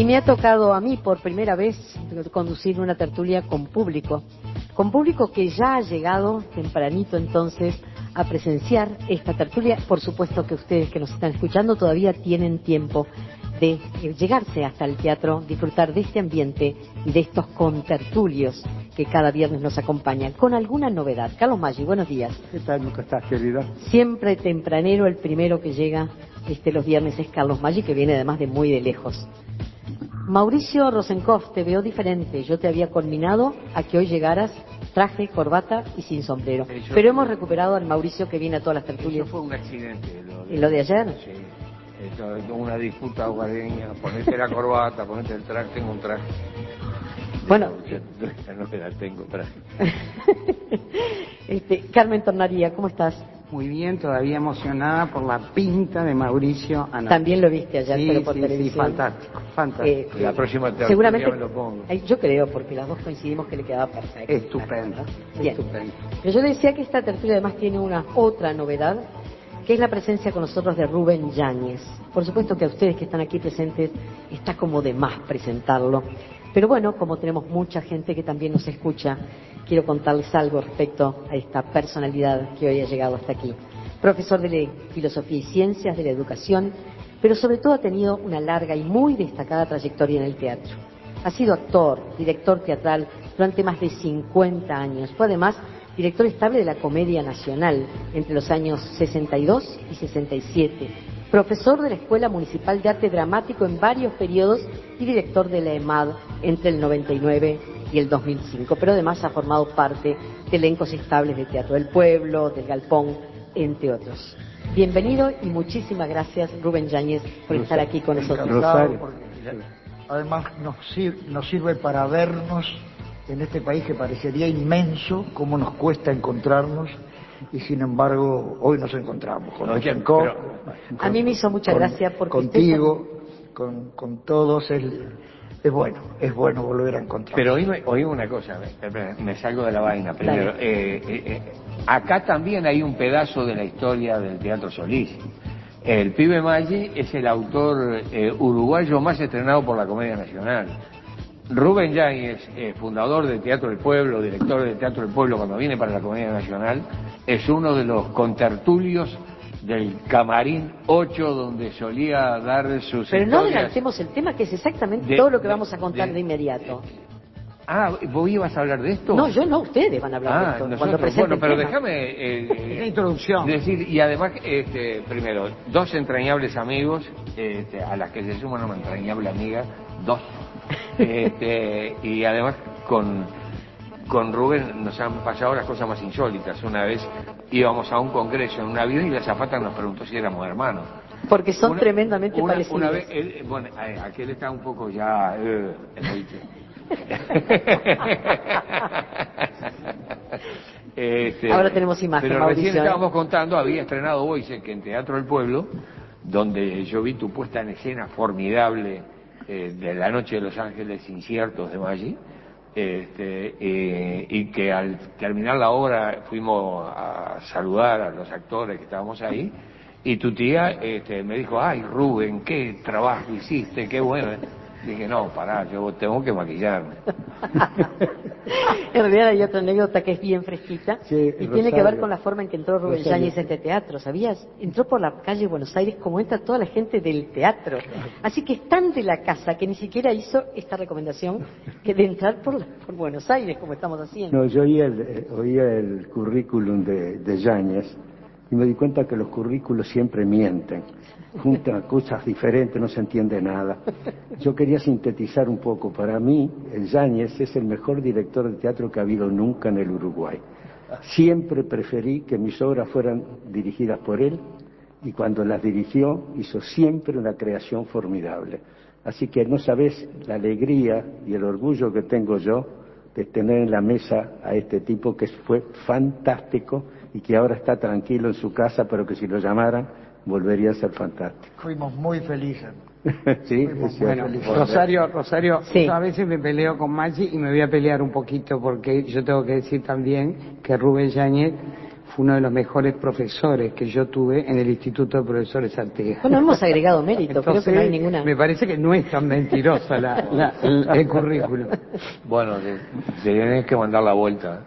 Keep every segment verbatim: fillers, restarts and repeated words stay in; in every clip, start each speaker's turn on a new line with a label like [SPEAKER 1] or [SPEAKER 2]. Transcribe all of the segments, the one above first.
[SPEAKER 1] me ha tocado a mí por primera vez conducir una tertulia con público, con público que ya ha llegado tempranito entonces a presenciar esta tertulia. Por supuesto que ustedes que nos están escuchando todavía tienen tiempo de llegarse hasta el teatro, disfrutar de este ambiente y de estos contertulios que cada viernes nos acompañan, con alguna novedad. Carlos Maggi, buenos días.
[SPEAKER 2] ¿Qué tal? ¿Cómo estás, querida?
[SPEAKER 1] Siempre tempranero, el primero que llega este, los viernes es Carlos Maggi, que viene además de muy de lejos. Mauricio Rosenkopf, te veo diferente. Yo te había culminado a que hoy llegaras traje, corbata y sin sombrero. Eh, Pero hemos recuperado al Mauricio que viene a todas las tertulias.
[SPEAKER 3] Eso fue un accidente. Lo de,
[SPEAKER 1] ¿Y lo de ayer?
[SPEAKER 3] Sí. Eso, una disputa hogareña. Ponete la corbata, ponete el traje. Tengo un traje.
[SPEAKER 1] Bueno.
[SPEAKER 3] No me la tengo traje.
[SPEAKER 1] este, Carmen Tornaría, ¿cómo estás?
[SPEAKER 2] Muy bien, todavía emocionada por la pinta de Mauricio Ana.
[SPEAKER 1] También lo viste ayer,
[SPEAKER 2] sí,
[SPEAKER 1] pero por
[SPEAKER 2] sí,
[SPEAKER 1] televisión.
[SPEAKER 2] Sí, fantástico, fantástico.
[SPEAKER 1] Eh,
[SPEAKER 3] la próxima tertulia
[SPEAKER 1] seguramente,
[SPEAKER 3] me lo pongo.
[SPEAKER 1] Yo creo, porque las dos coincidimos que le quedaba perfecto.
[SPEAKER 2] Estupendo,
[SPEAKER 1] Bien.
[SPEAKER 2] estupendo.
[SPEAKER 1] Pero yo decía que esta tertulia además tiene una otra novedad, que es la presencia con nosotros de Rubén Yáñez. Por supuesto que a ustedes que están aquí presentes está como de más presentarlo. Pero bueno, como tenemos mucha gente que también nos escucha, quiero contarles algo respecto a esta personalidad que hoy ha llegado hasta aquí. Profesor de Filosofía y Ciencias de la Educación, pero sobre todo ha tenido una larga y muy destacada trayectoria en el teatro. Ha sido actor, director teatral durante más de cincuenta años. Fue además director estable de la Comedia Nacional entre los años sesenta y dos y sesenta y siete. Profesor de la Escuela Municipal de Arte Dramático en varios periodos y director de la EMAD entre el noventa y nueve y el dos mil cinco. Pero además ha formado parte de elencos estables de Teatro del Pueblo, del Galpón, entre otros. Bienvenido y muchísimas gracias, Rubén Yáñez, por
[SPEAKER 4] Rosario,
[SPEAKER 1] estar aquí con nosotros.
[SPEAKER 4] Rosario, porque además nos sirve, nos sirve para vernos en este país que parecería inmenso, cómo nos cuesta encontrarnos, y sin embargo hoy nos encontramos con
[SPEAKER 3] Oye,
[SPEAKER 4] Rosenkopf,
[SPEAKER 3] pero,
[SPEAKER 1] a mí me hizo mucha
[SPEAKER 4] con,
[SPEAKER 1] gracia porque
[SPEAKER 4] contigo, usted... con, con todos, es, es bueno, es bueno volver a encontrarnos.
[SPEAKER 3] Pero oíme, oíme una cosa, me, me salgo de la vaina primero. Eh, eh, eh, acá también hay un pedazo de la historia del Teatro Solís. El pibe Maggi es el autor eh, uruguayo más estrenado por la Comedia Nacional. Rubén Yáñez, eh, fundador del Teatro del Pueblo, director del Teatro del Pueblo cuando viene para la Comedia Nacional, es uno de los contertulios del Camarín ocho, donde solía dar sus
[SPEAKER 1] Pero
[SPEAKER 3] historias.
[SPEAKER 1] no adelantemos el tema, que es exactamente
[SPEAKER 3] de,
[SPEAKER 1] todo lo que
[SPEAKER 3] de,
[SPEAKER 1] vamos a contar
[SPEAKER 3] de,
[SPEAKER 1] de inmediato.
[SPEAKER 3] Ah, ¿vos ibas a hablar de esto?
[SPEAKER 1] No, yo no, ustedes van a hablar
[SPEAKER 3] ah,
[SPEAKER 1] de esto.
[SPEAKER 3] Nosotros,
[SPEAKER 1] cuando presenten
[SPEAKER 3] bueno, pero
[SPEAKER 1] el tema.
[SPEAKER 3] déjame eh,
[SPEAKER 4] Una introducción.
[SPEAKER 3] Decir, y además, este, primero, dos entrañables amigos, este, a las que se suma una entrañable amiga, dos. Este, y además con, con Rubén nos han pasado las cosas más insólitas. Una vez íbamos a un congreso en un avión y la azafata nos preguntó si éramos hermanos.
[SPEAKER 1] Porque son
[SPEAKER 3] una,
[SPEAKER 1] tremendamente
[SPEAKER 3] una,
[SPEAKER 1] parecidos.
[SPEAKER 3] Una vez, él, bueno, aquel está un poco ya... Eh, este,
[SPEAKER 1] Ahora tenemos imagen,
[SPEAKER 3] pero
[SPEAKER 1] Mauricio,
[SPEAKER 3] recién
[SPEAKER 1] ¿eh?
[SPEAKER 3] estábamos contando, había estrenado Boise, que en Teatro del Pueblo, donde yo vi tu puesta en escena formidable eh, de La Noche de los Ángeles Inciertos de Maggi, este, eh, y que al terminar la obra fuimos a saludar a los actores que estábamos ahí, y tu tía este, me dijo, ay Rubén, qué trabajo hiciste, qué bueno. Dije, no, pará, yo tengo que maquillarme.
[SPEAKER 1] En realidad hay otra anécdota que es bien fresquita,
[SPEAKER 4] Sí,
[SPEAKER 1] y
[SPEAKER 4] Rosario,
[SPEAKER 1] tiene que ver con la forma en que entró Rubén
[SPEAKER 4] Rosario.
[SPEAKER 1] Yáñez a este teatro, ¿sabías? Entró por la calle Buenos Aires como entra toda la gente del teatro. Así que es tan de la casa que ni siquiera hizo esta recomendación que de entrar por, la, por Buenos Aires, como estamos haciendo.
[SPEAKER 2] No, yo oía el, oía el currículum de, de Yáñez y me di cuenta que los currículos siempre mienten. Juntan cosas diferentes, no se entiende nada. Yo quería sintetizar un poco. Para mí, el Yáñez es el mejor director de teatro que ha habido nunca en el Uruguay. Siempre preferí que mis obras fueran dirigidas por él, y cuando las dirigió hizo siempre una creación formidable. Así que no sabés la alegría y el orgullo que tengo yo de tener en la mesa a este tipo que fue fantástico y que ahora está tranquilo en su casa, pero que si lo llamaran volvería a ser fantástico.
[SPEAKER 4] Fuimos muy felices.
[SPEAKER 2] Sí,
[SPEAKER 4] Fuimos
[SPEAKER 2] es
[SPEAKER 4] muy
[SPEAKER 2] cierto.
[SPEAKER 4] felices.
[SPEAKER 5] Rosario, Rosario,
[SPEAKER 1] Sí.
[SPEAKER 5] yo a veces me peleo con Maggi y me voy a pelear un poquito porque yo tengo que decir también que Rubén Yáñez fue uno de los mejores profesores que yo tuve en el Instituto de Profesores Artigas.
[SPEAKER 1] Bueno, hemos agregado mérito,
[SPEAKER 5] Entonces,
[SPEAKER 1] creo que no hay ninguna.
[SPEAKER 5] me parece que no es tan mentirosa la, la, el, el currículum.
[SPEAKER 3] Bueno, te, te tenés que mandar la vuelta.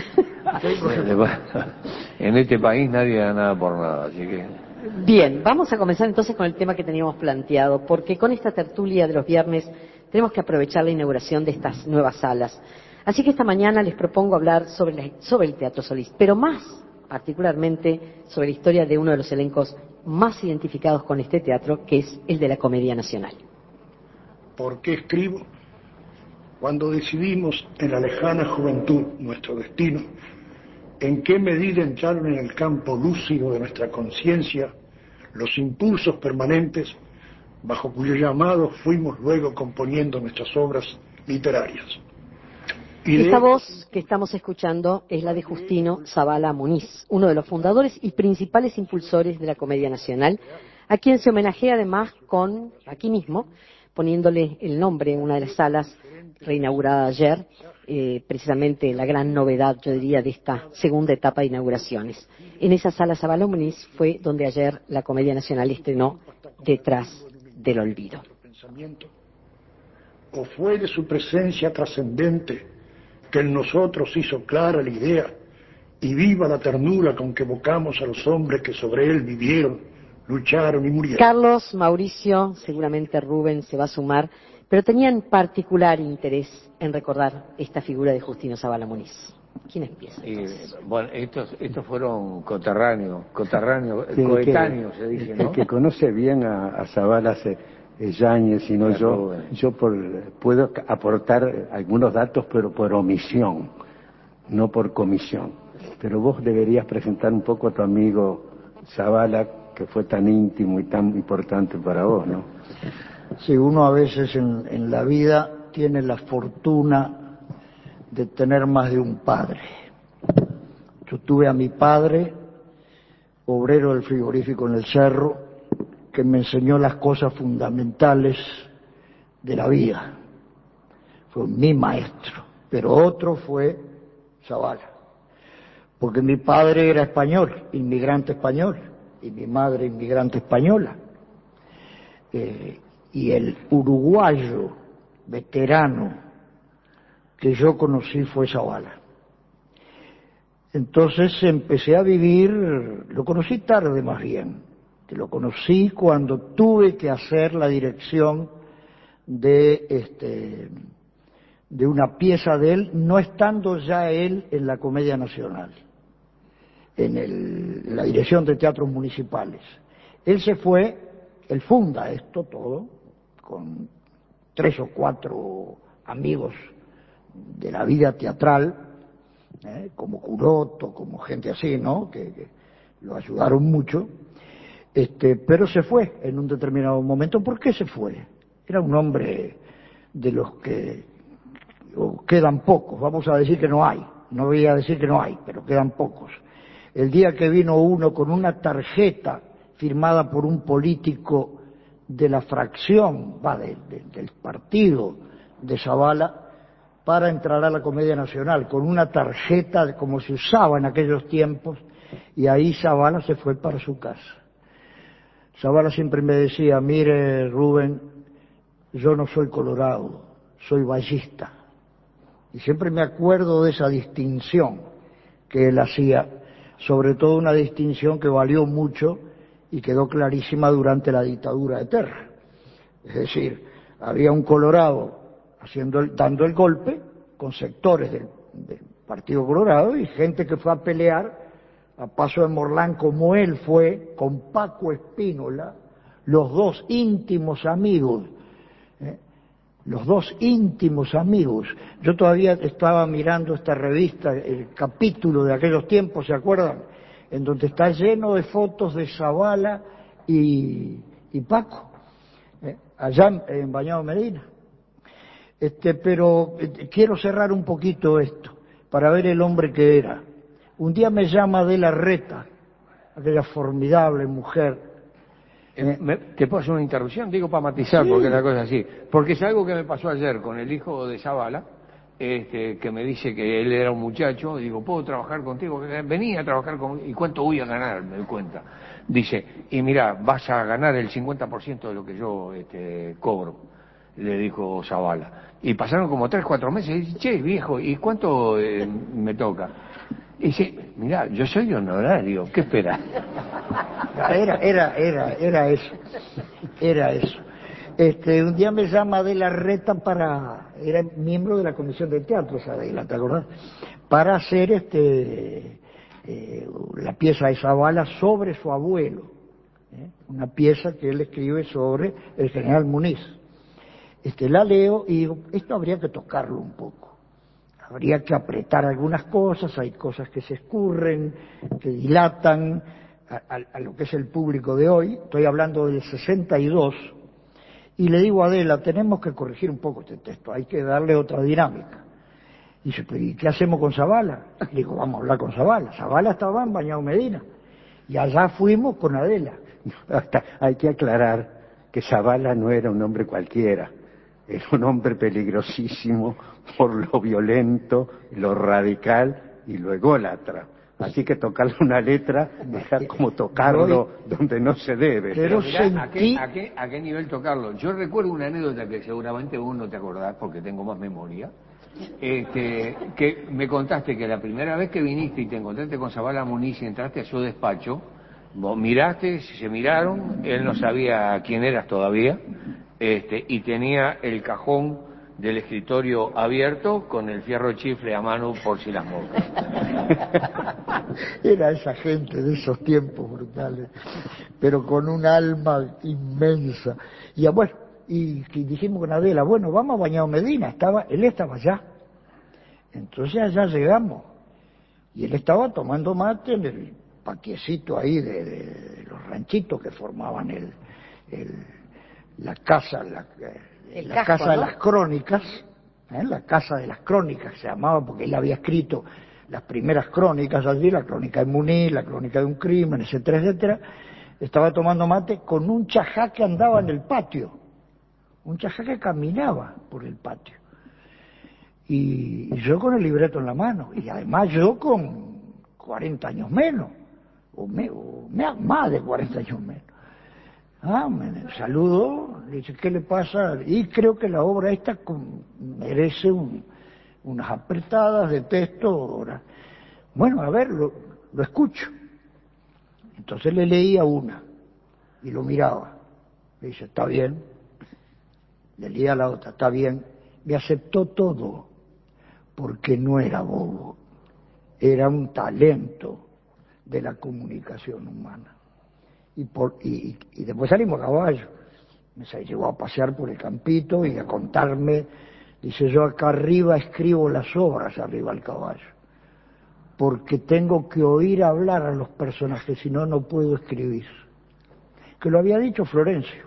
[SPEAKER 3] En este país nadie da nada por nada, así que...
[SPEAKER 1] Bien, vamos a comenzar entonces con el tema que teníamos planteado, porque con esta tertulia de los viernes tenemos que aprovechar la inauguración de estas nuevas salas. Así que esta mañana les propongo hablar sobre, la, sobre el Teatro Solís, pero más particularmente sobre la historia de uno de los elencos más identificados con este teatro, que es el de la Comedia Nacional.
[SPEAKER 6] ¿Por qué escribo? Cuando decidimos en la lejana juventud nuestro destino, en qué medida entraron en el campo lúcido de nuestra conciencia los impulsos permanentes bajo cuyo llamado fuimos luego componiendo nuestras obras literarias. Y
[SPEAKER 1] Esta
[SPEAKER 6] de...
[SPEAKER 1] voz que estamos escuchando es la de Justino Zavala Muniz, uno de los fundadores y principales impulsores de la Comedia Nacional, a quien se homenajea además con, aquí mismo, poniéndole el nombre en una de las salas reinaugurada ayer, eh, precisamente la gran novedad, yo diría, de esta segunda etapa de inauguraciones. En esa sala Zavala Muniz fue donde ayer la Comedia Nacional estrenó Detrás del Olvido.
[SPEAKER 6] ¿O fue de su presencia trascendente que en nosotros hizo clara la idea y viva la ternura con que evocamos a los hombres que sobre él vivieron, lucharon y murieron?
[SPEAKER 1] Carlos, Mauricio, seguramente Rubén se va a sumar, pero tenían particular interés en recordar esta figura de Justino Zavala Muniz. ¿Quién empieza?
[SPEAKER 3] Y, bueno, estos estos fueron coterráneos, coterráneos,
[SPEAKER 2] Sí,
[SPEAKER 3] coetáneos,
[SPEAKER 2] que,
[SPEAKER 3] se dice,
[SPEAKER 2] el,
[SPEAKER 3] ¿no?
[SPEAKER 2] el que conoce bien a, a Zavala es Yáñez, y no
[SPEAKER 3] Claro,
[SPEAKER 2] yo.
[SPEAKER 3] bueno.
[SPEAKER 2] Yo por, puedo aportar algunos datos, pero por omisión, no por comisión. Pero vos deberías presentar un poco a tu amigo Zavala, que fue tan íntimo y tan importante para vos, ¿no?
[SPEAKER 4] Sí, uno a veces en, en la vida tiene la fortuna de tener más de un padre. Yo tuve a mi padre, obrero del frigorífico en el Cerro, que me enseñó las cosas fundamentales de la vida. Fue mi maestro, pero otro fue Zavala. Porque mi padre era español, inmigrante español, y mi madre inmigrante española. Eh, y el uruguayo veterano que yo conocí fue Zavala. Entonces empecé a vivir, lo conocí tarde más bien, que lo conocí cuando tuve que hacer la dirección de este de una pieza de él, no estando ya él en la Comedia Nacional, en, el, en la dirección de teatros municipales. Él se fue, él funda esto todo, con tres o cuatro amigos de la vida teatral, ¿eh? como Curoto, como gente así, ¿no? Que, que lo ayudaron mucho, este, pero se fue en un determinado momento. ¿Por qué se fue? Era un hombre de los que o quedan pocos, vamos a decir que no hay, no voy a decir que no hay, pero quedan pocos. El día que vino uno con una tarjeta firmada por un político de la fracción, va, de, de, del partido de Zavala, para entrar a la Comedia Nacional, con una tarjeta como se usaba en aquellos tiempos, y ahí Zavala se fue para su casa. Zavala siempre me decía, mire Rubén, yo no soy colorado, soy vallista. Y siempre me acuerdo de esa distinción que él hacía, sobre todo una distinción que valió mucho y quedó clarísima durante la dictadura de Terra. Es decir, había un colorado haciendo el, dando el golpe con sectores del, del Partido Colorado y gente que fue a pelear a paso de Morlán, como él fue con Paco Espínola, los dos íntimos amigos, ¿eh? los dos íntimos amigos. Yo todavía estaba mirando esta revista, el capítulo de aquellos tiempos, ¿se acuerdan? En donde está lleno de fotos de Zavala y, y Paco, ¿eh? allá en, en Bañado Medina. Este, pero eh, quiero cerrar un poquito esto, para ver el hombre que era. Un día me llama de la Reta, aquella formidable mujer.
[SPEAKER 3] Eh, me, ¿Te puedo hacer una interrupción? Digo para matizar, sí. Porque la cosa es así. Porque es algo que me pasó ayer con el hijo de Zavala. este, que me dice que él era un muchacho, y digo, ¿puedo trabajar contigo? Venía a trabajar conmigo. ¿Y cuánto voy a ganar? Me doy cuenta. Dice, y mira, vas a ganar el cincuenta por ciento de lo que yo este, cobro, le dijo Zavala. Y pasaron como tres, cuatro meses, y dice, che, viejo, ¿y cuánto eh, me toca? Y dice, mira, yo soy honorario, ¿qué esperas?
[SPEAKER 4] Era, era, era, era eso, era eso. Este, un día me llama Adela Reta para, era miembro de la comisión de teatro, esa Adela, ¿te acordás? Para hacer este, eh, la pieza de Zavala sobre su abuelo, ¿eh? Una pieza que él escribe sobre el general Muniz. Este, la leo y digo, esto habría que tocarlo un poco, habría que apretar algunas cosas, hay cosas que se escurren, que dilatan a, a, a lo que es el público de hoy, estoy hablando del sesenta y dos, y le digo a Adela, tenemos que corregir un poco este texto, hay que darle otra dinámica. Y dice, ¿y qué hacemos con Zavala? Le digo, vamos a hablar con Zavala. Zavala estaba en Bañado Medina, y allá fuimos con Adela.
[SPEAKER 2] Hasta hay que aclarar que Zavala no era un hombre cualquiera, era un hombre peligrosísimo por lo violento, lo radical y lo ególatra. Así que tocarle una letra es como tocarlo donde no se debe.
[SPEAKER 3] Pero mirá, ¿a qué, a, qué, ¿a qué nivel tocarlo? Yo recuerdo una anécdota que seguramente vos no te acordás porque tengo más memoria. Este, que me contaste que la primera vez que viniste y te encontraste con Zavala Muniz y entraste a su despacho, vos miraste, se miraron, él no sabía quién eras todavía, este, y tenía el cajón del escritorio abierto con el fierro chifle a mano por si las moscas.
[SPEAKER 4] Era esa gente de esos tiempos brutales, pero con un alma inmensa. Y bueno, y, y dijimos con Adela, bueno, vamos a Bañado Medina, estaba, él estaba allá. Entonces allá llegamos, y él estaba tomando mate en el patiecito ahí de, de, de los ranchitos que formaban el, el la casa, la,
[SPEAKER 1] el
[SPEAKER 4] la
[SPEAKER 1] casco,
[SPEAKER 4] casa
[SPEAKER 1] ¿no?
[SPEAKER 4] de las crónicas, ¿eh? La casa de las crónicas se llamaba porque él había escrito las primeras crónicas allí, la crónica de Muniz, la crónica de un crimen, etcétera, etcétera. Estaba tomando mate con un chajá que andaba en el patio, un chajá que caminaba por el patio. Y, y yo con el libreto en la mano, y además yo con cuarenta años menos, o, me, o me, más de cuarenta años menos. Ah, me saludo, le dice, ¿qué le pasa? Y creo que la obra esta merece un, unas apretadas de texto. Ahora. Bueno, a ver, lo, lo escucho. Entonces le leía una y lo miraba. Le dice, está bien. Le leía la otra, está bien. Me aceptó todo, porque no era bobo. Era un talento de la comunicación humana. Y, por, y, y después salimos a caballo. Me se llevó a pasear por el campito y a contarme, dice, yo acá arriba escribo las obras arriba al caballo, porque tengo que oír hablar a los personajes, si no, no puedo escribir. Que lo había dicho Florencio.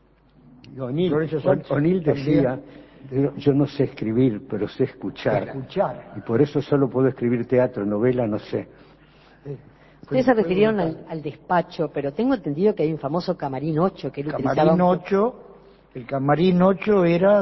[SPEAKER 2] O'Neill O'Neill decía, yo no sé escribir, pero sé escuchar.
[SPEAKER 4] Escuchar.
[SPEAKER 2] Y por eso solo puedo escribir teatro, novela, no sé.
[SPEAKER 4] Eh,
[SPEAKER 1] Ustedes se refirieron al, al despacho, pero tengo entendido que hay un famoso camarín ocho que él utilizaba.
[SPEAKER 4] Camarín ocho, el camarín ocho era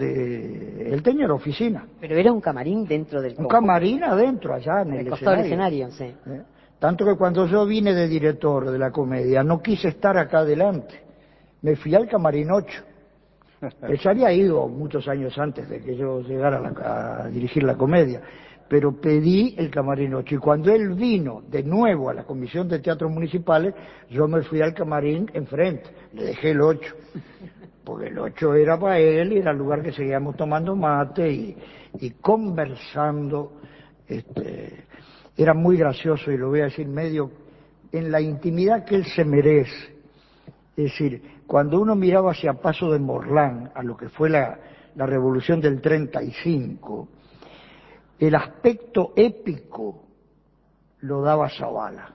[SPEAKER 4] donde él tenía la oficina.
[SPEAKER 1] Pero era un camarín dentro del
[SPEAKER 4] Un camarín adentro, allá en el,
[SPEAKER 1] el costado del
[SPEAKER 4] escenario.
[SPEAKER 1] escenario, sí.
[SPEAKER 4] ¿Eh? Tanto que cuando yo vine de director de la comedia, no quise estar acá adelante. Me fui al camarín ocho. Él se había ido muchos años antes de que yo llegara a, la, a dirigir la comedia. Pero pedí el camarín ocho, y cuando él vino de nuevo a la Comisión de Teatros Municipales, yo me fui al camarín enfrente, le dejé el ocho, porque el ocho era para él y era el lugar que seguíamos tomando mate y, y conversando. Este, era muy gracioso, y lo voy a decir medio, en la intimidad que él se merece. Es decir, cuando uno miraba hacia Paso de Morlán, a lo que fue la, la Revolución del treinta y cinco, el aspecto épico lo daba Zavala,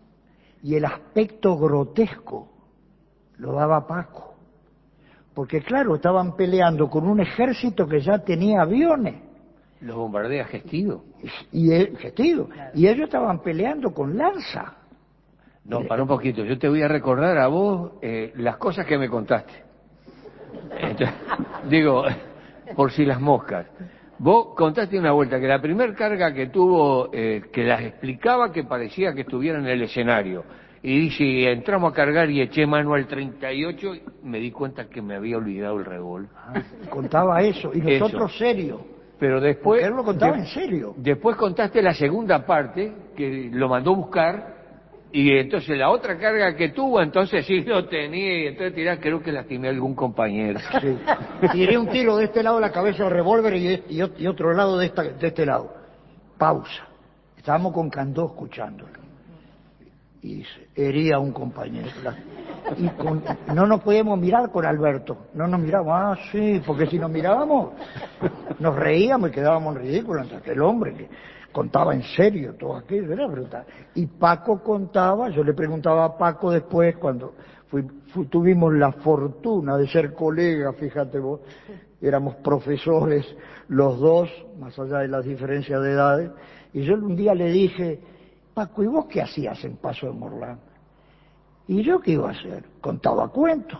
[SPEAKER 4] y el aspecto grotesco lo daba Paco, porque claro, estaban peleando con un ejército que ya tenía aviones.
[SPEAKER 3] Los bombardea Gestido.
[SPEAKER 4] Y, y, Gestido, y ellos estaban peleando con lanza.
[SPEAKER 3] No, para un poquito, yo te voy a recordar a vos eh, las cosas que me contaste. Entonces, digo, por si las moscas. Vos contaste una vuelta que la primer carga que tuvo, eh, que las explicaba que parecía que estuviera en el escenario. Y dice, entramos a cargar y eché mano al treinta y ocho, y me di cuenta que me había olvidado el revólver.
[SPEAKER 4] Ah, contaba eso, y nosotros
[SPEAKER 3] Eso.
[SPEAKER 4] serio.
[SPEAKER 3] Pero después...
[SPEAKER 4] Porque él lo contaba
[SPEAKER 3] de,
[SPEAKER 4] en serio.
[SPEAKER 3] Después contaste la segunda parte, que lo mandó buscar, y entonces la otra carga que tuvo, entonces sí lo tenía, y entonces tirá, creo que lastimé a algún compañero.
[SPEAKER 4] Sí. Tiré un tiro de este lado de la cabeza del revólver y, y, y otro lado de, esta, de este lado. Pausa. Estábamos con Candó escuchándolo. Y dice, hería a un compañero. Y con, no nos podíamos mirar con Alberto. No nos mirábamos. Ah, sí, porque si nos mirábamos, nos reíamos y quedábamos en ridículo ante aquel hombre que contaba en serio todo aquello, era brutal. Y Paco contaba, yo le preguntaba a Paco después, cuando fui, fui, tuvimos la fortuna de ser colegas, fíjate vos, éramos profesores los dos, más allá de las diferencias de edades, y yo un día le dije, Paco, ¿y vos qué hacías en Paso de Morlán? ¿Y yo qué iba a hacer? Contaba cuentos.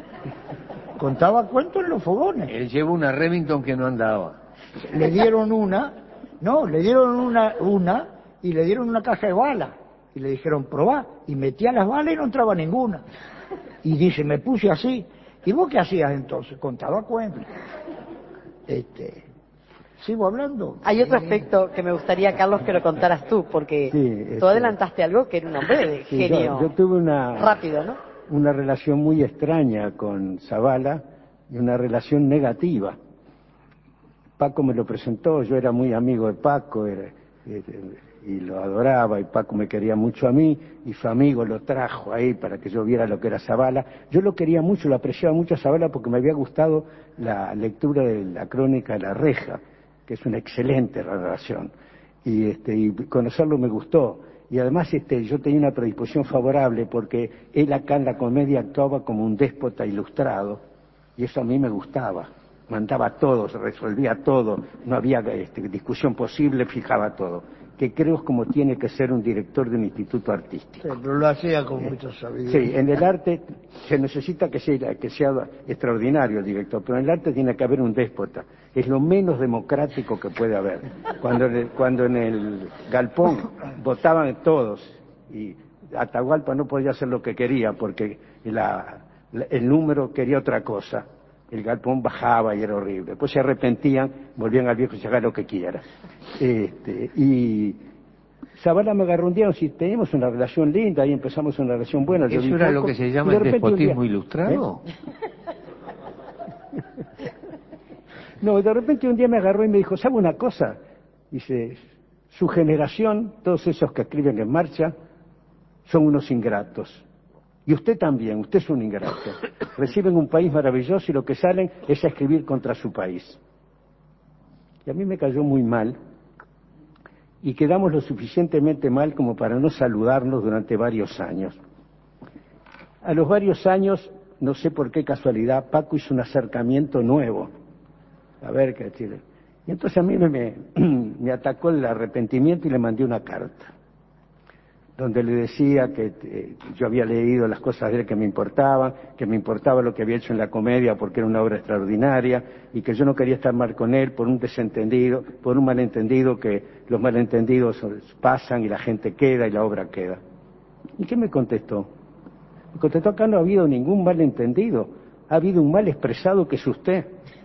[SPEAKER 4] Contaba cuentos en los fogones.
[SPEAKER 3] Él lleva una Remington que no andaba.
[SPEAKER 4] Le dieron una, no, le dieron una, una y le dieron una caja de balas. Y le dijeron, probá. Y metía las balas y no entraba ninguna. Y dice, me puse así. ¿Y vos qué hacías entonces? Contaba cuentos. Este... ¿Sigo hablando?
[SPEAKER 1] Hay otro aspecto que me gustaría, Carlos, que lo contaras tú, porque
[SPEAKER 2] Sí,
[SPEAKER 1] tú
[SPEAKER 2] este,
[SPEAKER 1] adelantaste algo que era un hombre de
[SPEAKER 2] sí,
[SPEAKER 1] genio.
[SPEAKER 2] yo, yo tuve una,
[SPEAKER 1] rápido, ¿no?
[SPEAKER 2] una relación muy extraña con Zavala, y una relación negativa. Paco me lo presentó, yo era muy amigo de Paco, era, y lo adoraba, y Paco me quería mucho a mí, y su amigo lo trajo ahí para que yo viera lo que era Zavala. Yo lo quería mucho, lo apreciaba mucho a Zavala porque me había gustado la lectura de la crónica de La Reja, que es una excelente relación, y, este, y conocerlo me gustó. Y además este, yo tenía una predisposición favorable porque él acá en la comedia actuaba como un déspota ilustrado, y eso a mí me gustaba. Mandaba todo, se resolvía todo, no había este, discusión posible, fijaba todo. Que creo es como tiene que ser un director de un instituto artístico.
[SPEAKER 4] Sí, pero lo hacía con eh, mucha sabiduría.
[SPEAKER 2] Sí, en el arte se necesita que sea, que sea extraordinario el director, pero en el arte tiene que haber un déspota. Es lo menos democrático que puede haber. Cuando en el, cuando en el galpón votaban todos y Atahualpa no podía hacer lo que quería porque la, la, el número quería otra cosa. El galpón bajaba y era horrible. Después se arrepentían, volvían al viejo y se haga lo que quiera. Este, y Zavala me agarró un día, si tenemos una relación linda, y empezamos una relación buena.
[SPEAKER 3] ¿Eso era poco, lo que se llama el despotismo día, ilustrado? ¿Eh?
[SPEAKER 2] No, de repente un día me agarró y me dijo, ¿sabe una cosa? Dice, su generación, todos esos que escriben en marcha, son unos ingratos. Y usted también, usted es un ingrato. Reciben un país maravilloso y lo que salen es a escribir contra su país. Y a mí me cayó muy mal. Y quedamos lo suficientemente mal como para no saludarnos durante varios años. A los varios años, no sé por qué casualidad, Paco hizo un acercamiento nuevo. A ver qué Chile. Y entonces a mí me, me, me atacó el arrepentimiento y le mandé una carta, donde le decía que eh, yo había leído las cosas de él que me importaban, que me importaba lo que había hecho en la comedia porque era una obra extraordinaria, y que yo no quería estar mal con él por un desentendido, por un malentendido, que los malentendidos pasan y la gente queda y la obra queda. ¿Y qué me contestó? Me contestó, acá no ha habido ningún malentendido, ha habido un mal expresado que es usted.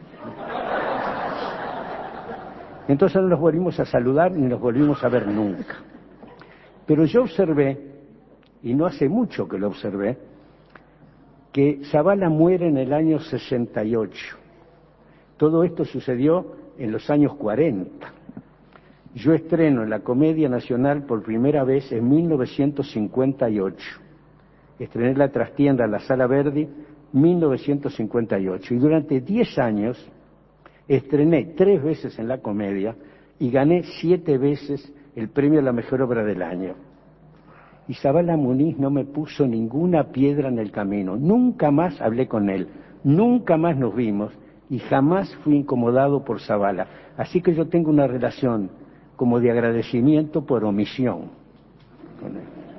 [SPEAKER 2] Entonces no nos volvimos a saludar ni nos volvimos a ver nunca. Pero yo observé, y no hace mucho que lo observé, que Zavala muere en el año sesenta y ocho. Todo esto sucedió en los años cuarenta. Yo estreno en la Comedia Nacional por primera vez en mil novecientos cincuenta y ocho. Estrené La Trastienda en la Sala Verdi, mil novecientos cincuenta y ocho. Y durante diez años estrené tres veces en la Comedia y gané siete veces el premio a la mejor obra del año. Y Zavala Muniz no me puso ninguna piedra en el camino. Nunca más hablé con él, nunca más nos vimos y jamás fui incomodado por Zavala. Así que yo tengo una relación como de agradecimiento por omisión con él.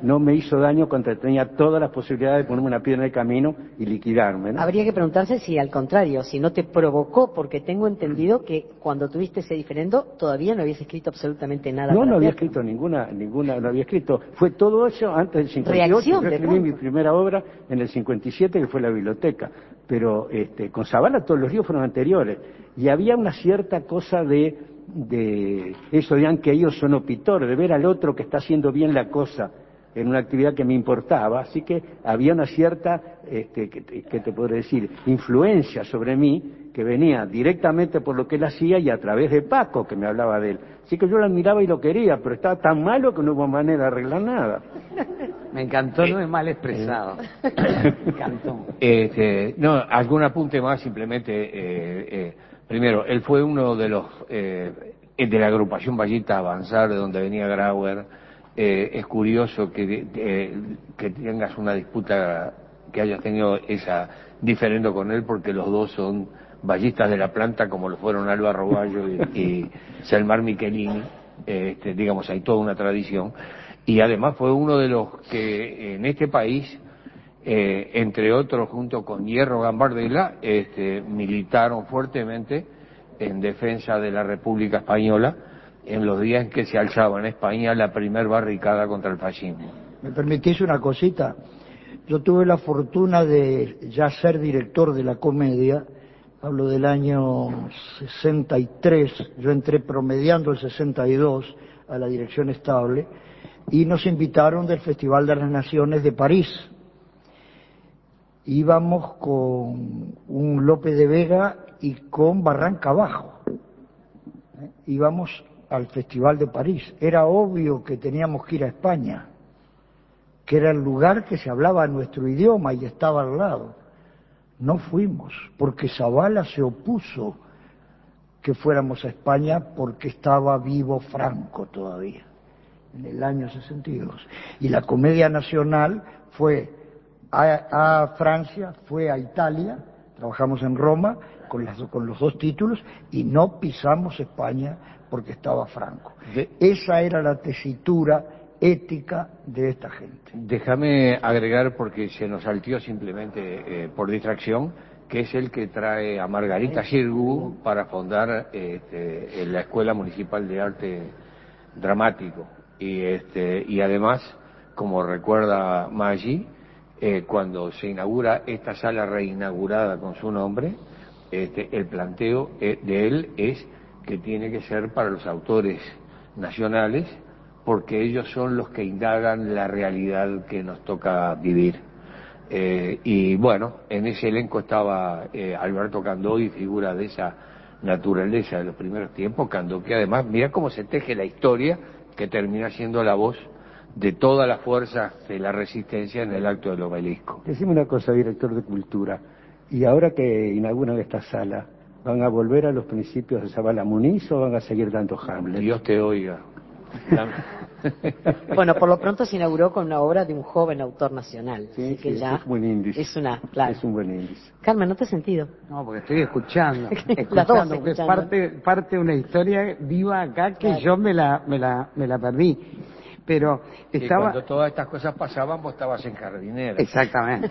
[SPEAKER 2] no me hizo daño cuando tenía todas las posibilidades de ponerme una piedra en el camino y liquidarme, ¿no?
[SPEAKER 1] Habría que preguntarse si al contrario, si no te provocó, porque tengo entendido que cuando tuviste ese diferendo todavía no habías escrito absolutamente nada.
[SPEAKER 2] No,
[SPEAKER 1] para
[SPEAKER 2] no había
[SPEAKER 1] teatro.
[SPEAKER 2] escrito ninguna, ninguna, no había escrito. Fue todo eso antes del cincuenta y ocho.
[SPEAKER 1] Reacción,
[SPEAKER 2] Yo
[SPEAKER 1] de
[SPEAKER 2] escribí mi
[SPEAKER 1] pronto.
[SPEAKER 2] primera obra en el cincuenta y siete, que fue La Biblioteca. Pero este, con Zavala todos los libros fueron anteriores. Y había una cierta cosa de, de eso de que ellos son opitores, de ver al otro que está haciendo bien la cosa en una actividad que me importaba, así que había una cierta, este, que, que te podré decir, influencia sobre mí, que venía directamente por lo que él hacía y a través de Paco, que me hablaba de él. Así que yo lo admiraba y lo quería, pero estaba tan malo que no hubo manera de arreglar nada.
[SPEAKER 5] Me encantó lo de mal expresado. Me encantó.
[SPEAKER 3] Este, no, algún apunte más simplemente. Eh, eh, primero, él fue uno de los eh, de la agrupación Vallita Avanzar, de donde venía Grauer. Eh, es curioso que, eh, que tengas una disputa, que hayas tenido esa diferendo con él, porque los dos son ballistas de la planta, como lo fueron Álvaro Bayo y, y Selmar Michelini. Este, digamos, hay toda una tradición. Y además fue uno de los que en este país, eh, entre otros, junto con Hierro Gambardella, este, militaron fuertemente en defensa de la República Española en los días en que se alzaba en España la primer barricada contra el fascismo.
[SPEAKER 4] ¿Me permitís una cosita? Yo tuve la fortuna de ya ser director de la comedia, hablo del año sesenta y tres, yo entré promediando el sesenta y dos a la dirección estable, y nos invitaron del Festival de las Naciones de París. Íbamos con un Lope de Vega y con Barranca Abajo. ¿Eh? Íbamos al Festival de París. Era obvio que teníamos que ir a España, que era el lugar que se hablaba nuestro idioma y estaba al lado. No fuimos, porque Zavala se opuso que fuéramos a España porque estaba vivo Franco todavía, en el año sesenta y dos. Y la Comedia Nacional fue a, a Francia, fue a Italia, trabajamos en Roma con, las, con los dos títulos y no pisamos España porque estaba Franco.
[SPEAKER 3] De...
[SPEAKER 4] Esa era la tesitura ética de esta gente.
[SPEAKER 3] Déjame agregar, porque se nos saltió simplemente eh, por distracción, que es el que trae a Margarita Xirgu para fundar este, en la Escuela Municipal de Arte Dramático. Y, este, y además, como recuerda Maggi, eh, cuando se inaugura esta sala reinaugurada con su nombre, este, el planteo eh, de él es que tiene que ser para los autores nacionales, porque ellos son los que indagan la realidad que nos toca vivir. Eh, y bueno, en ese elenco estaba eh, Alberto Candó, y figura de esa naturaleza de los primeros tiempos, Candó, que además, mira cómo se teje la historia, que termina siendo la voz de todas las fuerzas de la resistencia en el acto del Obelisco.
[SPEAKER 2] Decime una cosa, director de Cultura, y ahora que inauguran esta sala, ¿van a volver a los principios de Zavala Muniz o van a seguir dando Hamlet?
[SPEAKER 3] Dios te oiga.
[SPEAKER 1] Bueno, por lo pronto se inauguró con una obra de un joven autor nacional,
[SPEAKER 2] Sí,
[SPEAKER 1] así que
[SPEAKER 2] sí,
[SPEAKER 1] ya
[SPEAKER 2] es un buen índice.
[SPEAKER 1] es una, claro.
[SPEAKER 2] Es un buen índice.
[SPEAKER 1] Carmen, ¿no te has sentido?
[SPEAKER 5] No, porque estoy escuchando,
[SPEAKER 1] Las dos
[SPEAKER 5] escuchando, porque es
[SPEAKER 1] escuchando.
[SPEAKER 5] parte, parte de una historia viva acá que
[SPEAKER 1] Claro.
[SPEAKER 5] yo me la, me la, me la perdí. Pero
[SPEAKER 3] Y
[SPEAKER 5] estaba...
[SPEAKER 3] cuando todas estas cosas pasaban, vos estabas en Jardinera.
[SPEAKER 5] Exactamente.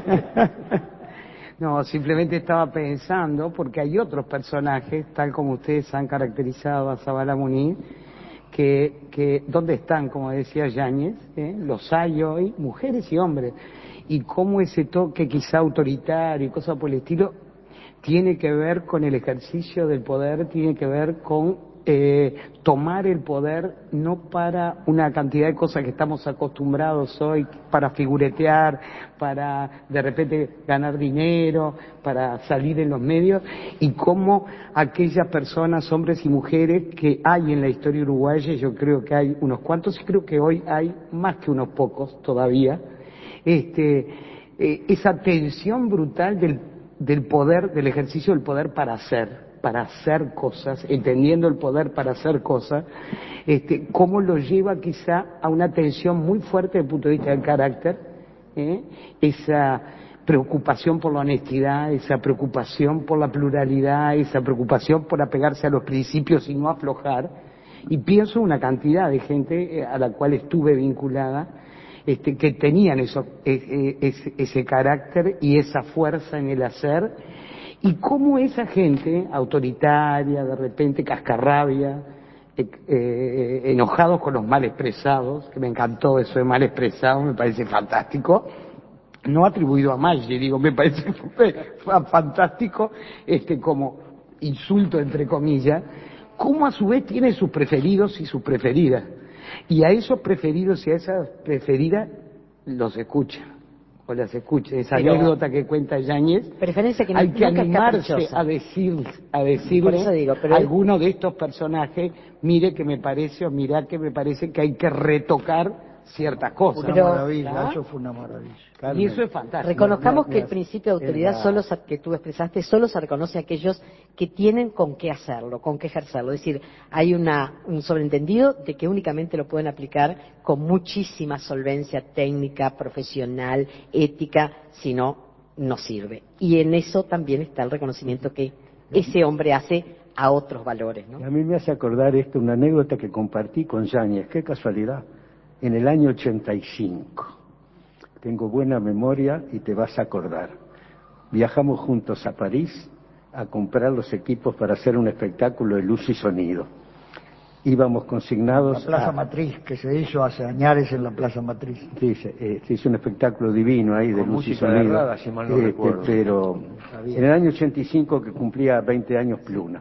[SPEAKER 5] No, simplemente estaba pensando, porque hay otros personajes, tal como ustedes han caracterizado a Zavala Muniz, que, que ¿dónde están? Como decía Yáñez, ¿eh? Los hay hoy, mujeres y hombres, y cómo ese toque quizá autoritario y cosas por el estilo tiene que ver con el ejercicio del poder, tiene que ver con eh, tomar el poder no para una cantidad de cosas que estamos acostumbrados hoy, para figuretear, para de repente ganar dinero, para salir en los medios, y cómo aquellas personas, hombres y mujeres que hay en la historia uruguaya, yo creo que hay unos cuantos, y creo que hoy hay más que unos pocos todavía, este, eh, esa tensión brutal del, del poder, del ejercicio del poder para hacer, para hacer cosas, entendiendo el poder para hacer cosas, este, cómo lo lleva quizá a una tensión muy fuerte desde el punto de vista del carácter, ¿eh? Esa preocupación por la honestidad, esa preocupación por la pluralidad, esa preocupación por apegarse a los principios y no aflojar. Y pienso una cantidad de gente a la cual estuve vinculada, este, que tenían eso, ese, ese, ese carácter y esa fuerza en el hacer, y cómo esa gente autoritaria, de repente cascarrabia, eh, eh, enojados con los mal expresados, que me encantó eso de mal expresado, me parece fantástico, no atribuido a Maggi, digo, me parece fantástico, este, como insulto entre comillas, cómo a su vez tiene sus preferidos y sus preferidas, y a esos preferidos y a esas preferidas los escuchan, o las escuchan. Esa
[SPEAKER 1] Pero,
[SPEAKER 5] anécdota que cuenta Yáñez,
[SPEAKER 1] preferencia que no,
[SPEAKER 5] hay que
[SPEAKER 1] nunca es
[SPEAKER 5] animarse
[SPEAKER 1] caprichosa.
[SPEAKER 5] a decir, a decirle
[SPEAKER 1] Por eso digo, pero
[SPEAKER 5] a alguno de estos personajes, mire que me parece, o mirá que me parece que hay que retocar ciertas cosas.
[SPEAKER 4] Una
[SPEAKER 1] Pero,
[SPEAKER 4] maravilla,
[SPEAKER 1] ¿no?
[SPEAKER 4] eso fue una maravilla.
[SPEAKER 5] Y eso es fantástico.
[SPEAKER 1] Reconozcamos
[SPEAKER 2] Mira,
[SPEAKER 1] que el
[SPEAKER 2] mira,
[SPEAKER 1] principio de autoridad
[SPEAKER 2] en la-
[SPEAKER 1] solo se- que tú expresaste solo se reconoce a aquellos que tienen con qué hacerlo, con qué ejercerlo. Es decir, hay una, un sobreentendido de que únicamente lo pueden aplicar con muchísima solvencia técnica, profesional, ética, si no, no sirve. Y en eso también está el reconocimiento que ese hombre hace a otros valores, ¿no?
[SPEAKER 2] Y a mí me hace acordar esto, una anécdota que compartí con Yáñez, qué casualidad, en el año ochenta y cinco. Tengo buena memoria y te vas a acordar. Viajamos juntos a París a comprar los equipos para hacer un espectáculo de luz y sonido. Íbamos
[SPEAKER 4] La
[SPEAKER 2] consignados
[SPEAKER 4] Plaza
[SPEAKER 2] a...
[SPEAKER 4] Matriz, que se hizo hace años en la Plaza Matriz.
[SPEAKER 2] Sí, se, eh, se hizo un espectáculo divino ahí de
[SPEAKER 3] Con
[SPEAKER 2] luz y
[SPEAKER 3] música de
[SPEAKER 2] sonido.
[SPEAKER 3] Rada, si mal no
[SPEAKER 2] Este,
[SPEAKER 3] recuerdo.
[SPEAKER 2] pero en el año ochenta y cinco, que cumplía veinte años Pluna.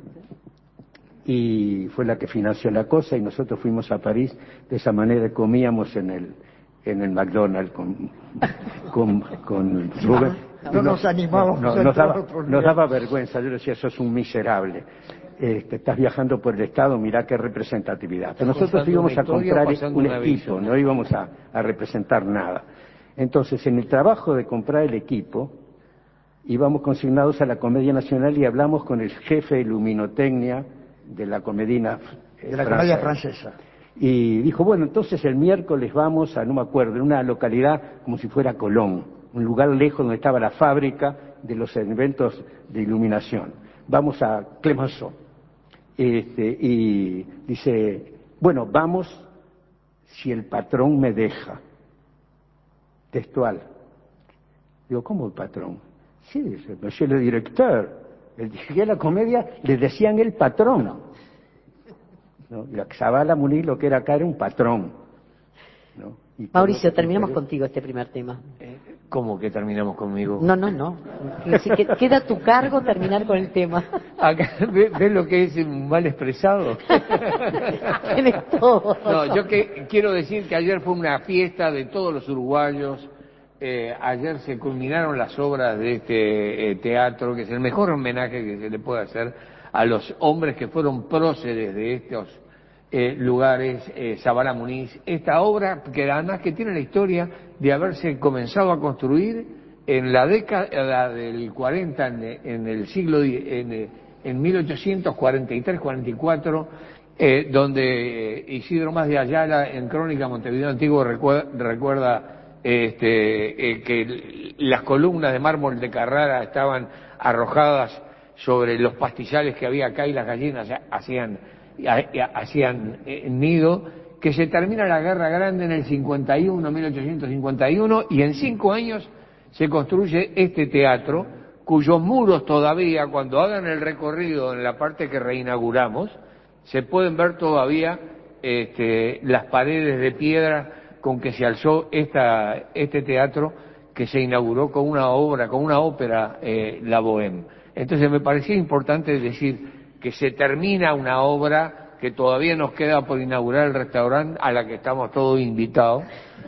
[SPEAKER 2] Y fue la que financió la cosa, y nosotros fuimos a París. De esa manera comíamos en el en el McDonald's con con, con Rubén.
[SPEAKER 4] No nos animábamos
[SPEAKER 2] no,
[SPEAKER 4] a
[SPEAKER 2] nos,
[SPEAKER 4] entrar
[SPEAKER 2] daba,
[SPEAKER 4] otro
[SPEAKER 2] nos
[SPEAKER 4] día.
[SPEAKER 2] daba vergüenza. Yo decía, sos un miserable. Este, estás viajando por el Estado, mirá qué representatividad. Pero nosotros
[SPEAKER 3] contando
[SPEAKER 2] íbamos
[SPEAKER 3] una
[SPEAKER 2] a
[SPEAKER 3] historia o
[SPEAKER 2] comprar
[SPEAKER 3] pasando
[SPEAKER 2] un
[SPEAKER 3] un
[SPEAKER 2] equipo,
[SPEAKER 3] aviso.
[SPEAKER 2] no íbamos a, a representar nada. Entonces, en el trabajo de comprar el equipo, íbamos consignados a la Comedia Nacional y hablamos con el jefe de luminotecnia de la Comedia eh,
[SPEAKER 4] De la comedia francesa.
[SPEAKER 2] Y dijo, bueno, entonces el miércoles vamos a, no me acuerdo, en una localidad como si fuera Colón, un lugar lejos donde estaba la fábrica de los elementos de iluminación. Vamos a Clemenceau. Este, y dice, bueno, vamos si el patrón me deja. Textual. Digo, ¿cómo el patrón? Sí, dice, monsieur le directeur. El dirigente de la comedia le decían el patrón. ¿No? Y la Zabala Muniz lo que era acá era un patrón. ¿No? Y
[SPEAKER 1] Mauricio,
[SPEAKER 2] todo-
[SPEAKER 1] terminamos contigo este primer tema.
[SPEAKER 3] Eh, ¿Cómo que terminamos conmigo?
[SPEAKER 1] No, no, no. Así que queda a tu cargo terminar con el tema.
[SPEAKER 3] Acá, ¿ves, ves lo que es un mal expresado?
[SPEAKER 1] Tienes todo.
[SPEAKER 3] No, yo que, quiero decir que ayer fue una fiesta de todos los uruguayos. Eh, ayer se culminaron las obras de este eh, teatro, que es el mejor homenaje que se le puede hacer a los hombres que fueron próceres de estos eh, lugares, eh, Zabala Muniz. Esta obra, que además que tiene la historia de haberse comenzado a construir en la década del cuarenta, en, en el siglo, en, en mil ochocientos cuarenta y tres cuarenta y cuatro, eh, donde Isidro Más de Ayala, en Crónica Montevideo Antiguo, recuerda, recuerda este, eh, que las columnas de mármol de Carrara estaban arrojadas sobre los pastizales que había acá y las gallinas hacían, hacían eh, nido, que se termina la Guerra Grande en el cincuenta y uno, mil ochocientos cincuenta y uno, y en cinco años se construye este teatro, cuyos muros todavía, cuando hagan el recorrido en la parte que reinauguramos, se pueden ver todavía este, las paredes de piedra con que se alzó esta, este teatro, que se inauguró con una obra, con una ópera, eh, La Bohème. Entonces me parecía importante decir que se termina una obra, que todavía nos queda por inaugurar el restaurante, a la que estamos todos invitados,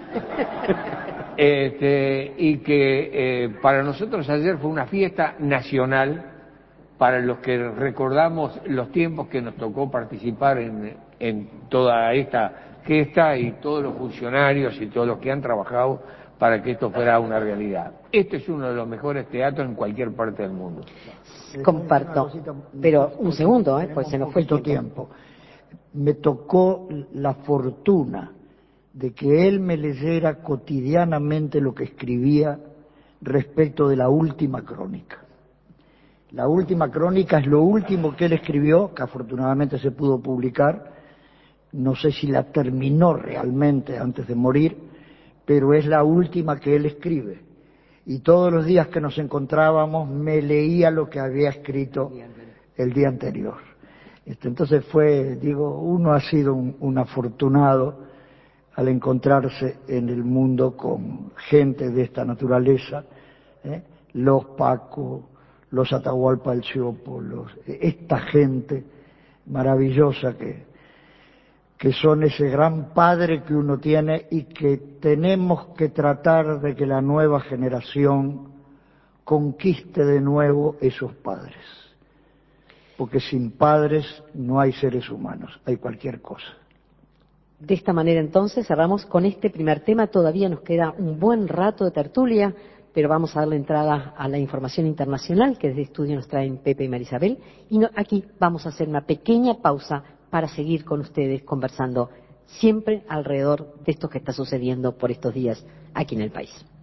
[SPEAKER 3] este, y que eh, para nosotros ayer fue una fiesta nacional, para los que recordamos los tiempos que nos tocó participar en, en toda esta gesta, y todos los funcionarios y todos los que han trabajado para que esto fuera una realidad. Este es uno de los mejores teatros en cualquier parte del mundo.
[SPEAKER 1] Comparto. Pero un segundo, ¿eh? Pues se nos fue el
[SPEAKER 4] Poquito
[SPEAKER 1] tiempo.
[SPEAKER 4] tiempo. Me tocó la fortuna de que él me leyera cotidianamente lo que escribía respecto de la última crónica. La última crónica es lo último que él escribió, que afortunadamente se pudo publicar. No sé si la terminó realmente antes de morir, pero es la última que él escribe. Y todos los días que nos encontrábamos me leía lo que había escrito el día anterior. Entonces fue, digo, uno ha sido un, un afortunado al encontrarse en el mundo con gente de esta naturaleza, ¿eh? Los Paco, los Atahualpa del Chopo, los, esta gente maravillosa que, que son ese gran padre que uno tiene y que tenemos que tratar de que la nueva generación conquiste de nuevo esos padres. Porque sin padres no hay seres humanos, hay cualquier cosa.
[SPEAKER 1] De esta manera entonces cerramos con este primer tema. Todavía nos queda un buen rato de tertulia, pero vamos a darle entrada a la información internacional que desde estudio nos traen Pepe y Marisabel. Y no, aquí vamos a hacer una pequeña pausa para seguir con ustedes conversando siempre alrededor de esto que está sucediendo por estos días aquí en el país.